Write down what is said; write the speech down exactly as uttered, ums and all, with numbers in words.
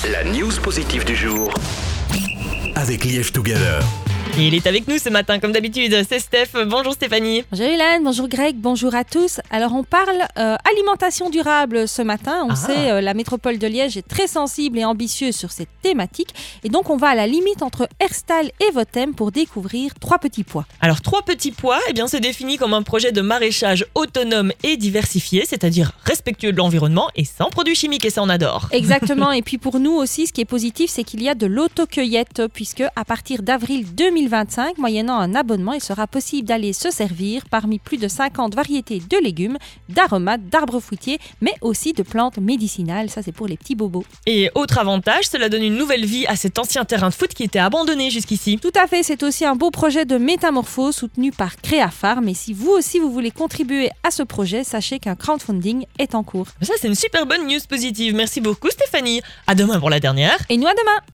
La news positive du jour. Avec Liège Together. Et il est avec nous ce matin, comme d'habitude, c'est Steph. Bonjour Stéphanie. Bonjour Hélène, bonjour Greg, bonjour à tous. Alors on parle euh, alimentation durable ce matin. On Ah. sait euh, la métropole de Liège est très sensible et ambitieuse sur cette thématique. Et donc on va à la limite entre Herstal et Votem pour découvrir trois petits pois. Alors, trois petits pois, eh bien, c'est défini comme un projet de maraîchage autonome et diversifié, c'est-à-dire respectueux de l'environnement et sans produits chimiques, et ça on adore. Exactement, et puis pour nous aussi, ce qui est positif, c'est qu'il y a de l'autocueillette, puisque à partir d'avril deux mille vingt-cinq, moyennant un abonnement, il sera possible d'aller se servir parmi plus de cinquante variétés de légumes, d'aromates, d'arbres fruitiers, mais aussi de plantes médicinales. Ça, c'est pour les petits bobos. Et autre avantage, cela donne une nouvelle vie à cet ancien terrain de foot qui était abandonné jusqu'ici. Tout à fait, c'est aussi un beau projet de métamorphose soutenu par Créafarm. Et si vous aussi vous voulez contribuer à ce projet, sachez qu'un crowdfunding est en cours. Ça, c'est une super bonne news positive. Merci beaucoup Stéphanie. À demain pour la dernière. Et nous à demain!